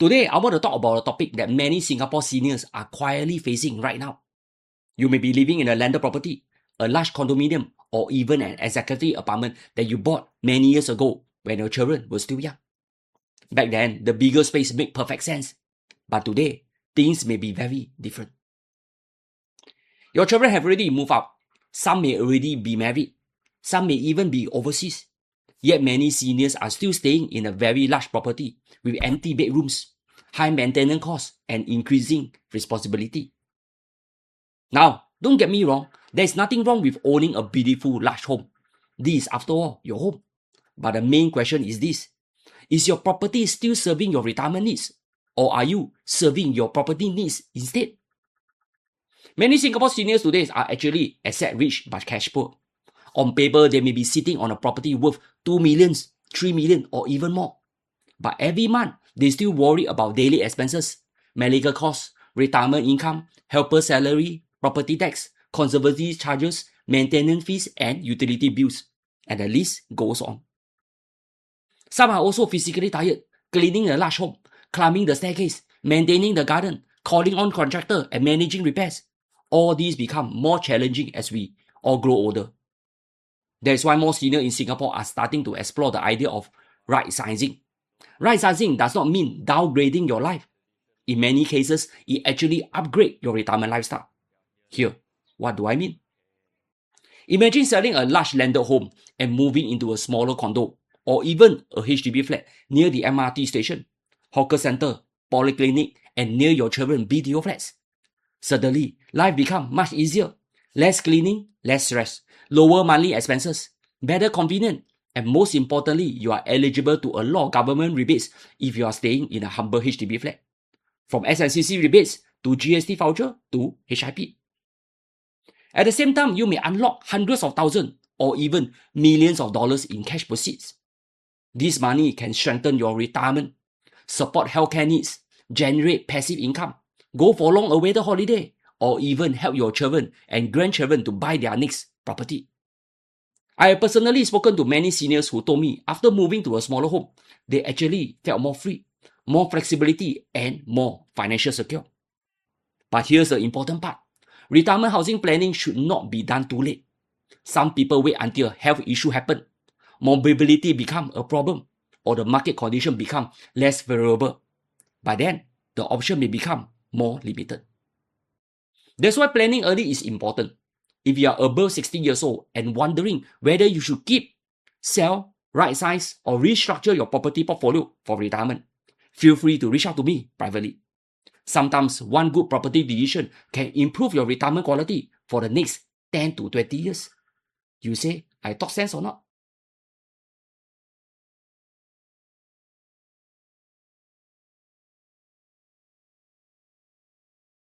Today, I want to talk about a topic that many Singapore seniors are quietly facing right now. You may be living in a landed property, a large condominium, or even an executive apartment that you bought many years ago when your children were still young. Back then, the bigger space made perfect sense. But today, things may be very different. Your children have already moved out. Some may already be married. Some may even be overseas. Yet many seniors are still staying in a very large property with empty bedrooms, high maintenance costs, and increasing responsibility. Now, don't get me wrong, there is nothing wrong with owning a beautiful large home. This is, after all, your home. But the main question is this: is your property still serving your retirement needs? Or are you serving your property needs instead? Many Singapore seniors today are actually asset rich but cash poor. On paper, they may be sitting on a property worth 2 million, 3 million, or even more. But every month, they still worry about daily expenses, medical costs, retirement income, helper salary, property tax, conservancy charges, maintenance fees, and utility bills. And the list goes on. Some are also physically tired, cleaning a large home, climbing the staircase, maintaining the garden, calling on contractor, and managing repairs. All these become more challenging as we all grow older. That's why more seniors in Singapore are starting to explore the idea of right-sizing. Right-sizing does not mean downgrading your life. In many cases, it actually upgrades your retirement lifestyle. Here, what do I mean? Imagine selling a large landed home and moving into a smaller condo or even a HDB flat near the MRT station, hawker center, polyclinic, and near your children's BTO flats. Suddenly, life becomes much easier. Less cleaning, less stress, lower monthly expenses, better convenience, and most importantly, you are eligible to a lot of government rebates if you are staying in a humble HDB flat. From SNCC rebates to GST voucher to HIP. At the same time, you may unlock hundreds of thousands or even millions of dollars in cash proceeds. This money can strengthen your retirement, support healthcare needs, generate passive income, go for long-awaited holiday, or even help your children and grandchildren to buy their next property. I have personally spoken to many seniors who told me after moving to a smaller home, they actually felt more free, more flexibility, and more financial secure. But here's the important part. Retirement housing planning should not be done too late. Some people wait until a health issue happens, mobility become a problem, or the market condition become less favorable. By then, the option may become more limited. That's why planning early is important. If you are above 60 years old and wondering whether you should keep, sell, right size, or restructure your property portfolio for retirement, feel free to reach out to me privately. Sometimes one good property decision can improve your retirement quality for the next 10 to 20 years. You say, I talk sense or not?